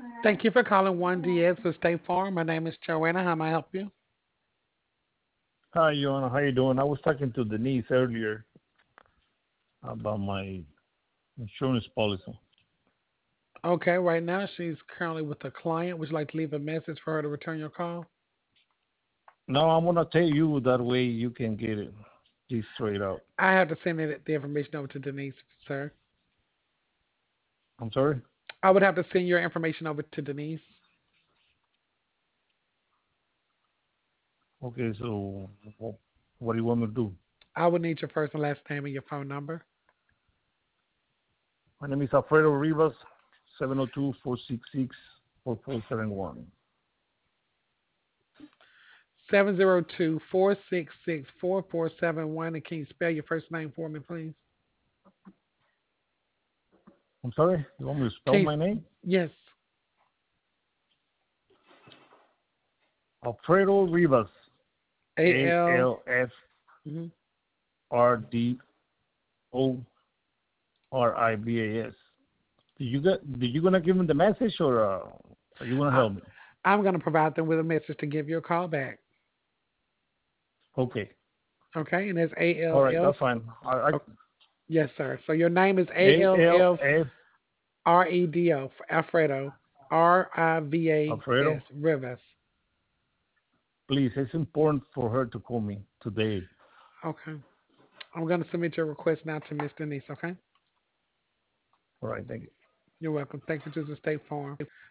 Thank you for calling 1DX with State Farm. My name is Joanna. How may I help you? Hi, Joanna. How you doing? I was talking to Denise earlier about my insurance policy. Okay, right now she's currently with a client. Would you like to leave a message for her to return your call? No, I'm gonna tell you that way you can get it this straight out. I have to send the information over to Denise, sir. I'm sorry. I would have to send your information over to Denise. Okay, so what do you want me to do? I would need your first and last name and your phone number. My name is Alfredo Rivas, 702-466-4471. 702-466-4471. And can you spell your first name for me, please? I'm sorry. You want me to spell Can you, my name? yes. Alfredo Rivas. A A-L. L F Mhm. R D O R I V A S. Did you gonna give me the message or are you gonna I, help me? I'm going to provide them with a message to give you a call back. Okay. Okay, and it's All right, ALF. that's fine. I Oh, yes, sir. So your name is A L ALF F REDO for Alfredo, RIVAS Alfredo. Rivas. Please, it's important for her to call me today. Okay. I'm going to submit your request now to Miss Denise, okay? All right, thank you. You're welcome. Thank you to the State Farm.